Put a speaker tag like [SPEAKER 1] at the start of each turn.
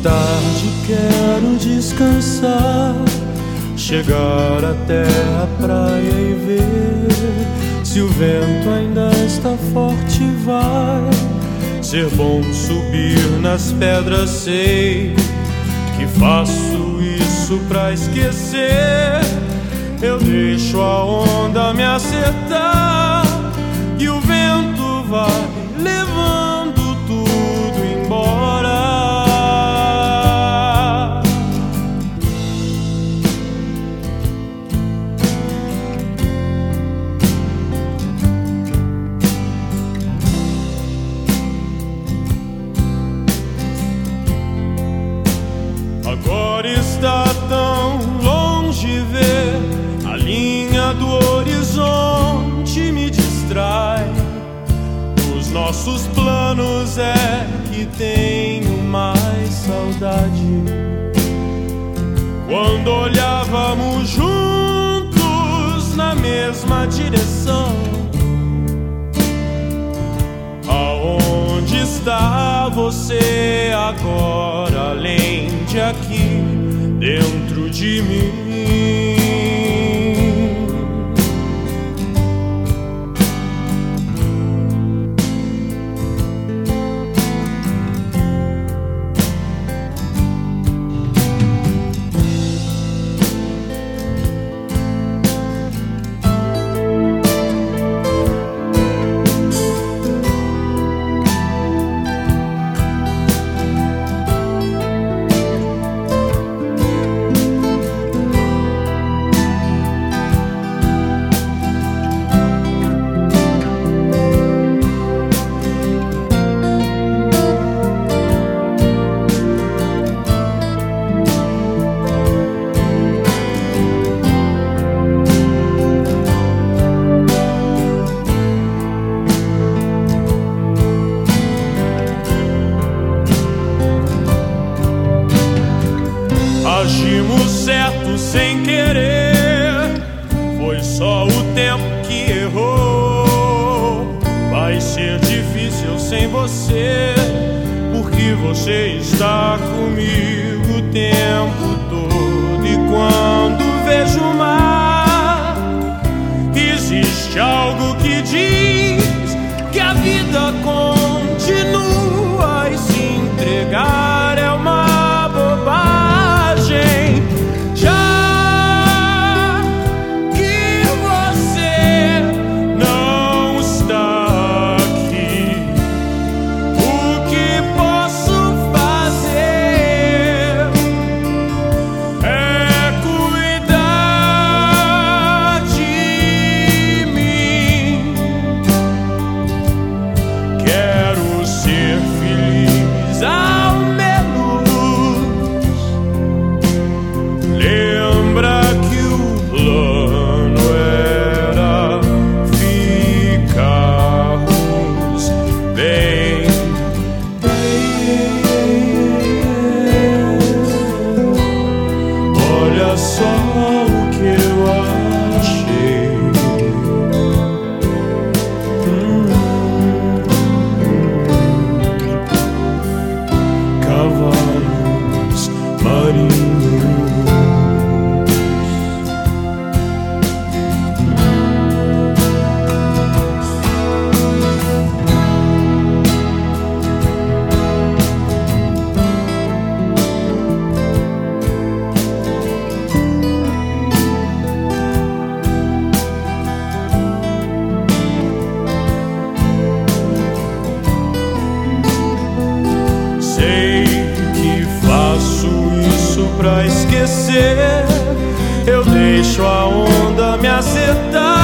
[SPEAKER 1] tarde quero descansar, chegar até a praia e ver se o vento ainda está forte. Vai ser bom subir nas pedras, sei que faço isso pra esquecer. Eu deixo a onda me acertar e o vento vai levando tudo embora. Agora está tão longe ver a linha do horizonte, me distrai. Os nossos planos é que tenho mais saudade. Quando olhávamos juntos na mesma direção, aonde está você agora, além de aqui dentro de mim? Agimos certo sem querer, foi só o tempo que errou. Vai ser difícil sem você, porque você está comigo o tempo todo. E quando vejo o mar, existe algo que diz que a vida continua, e se entregar é uma bobagem. Já que você não está aqui, o que posso fazer é cuidar de mim. Quero ser feliz ao menos. Lembra que o plano era ficarmos bem. Olha só o que eu achei. Cavalos marinhos. Sei que faço isso pra esquecer. Eu deixo a onda me acertar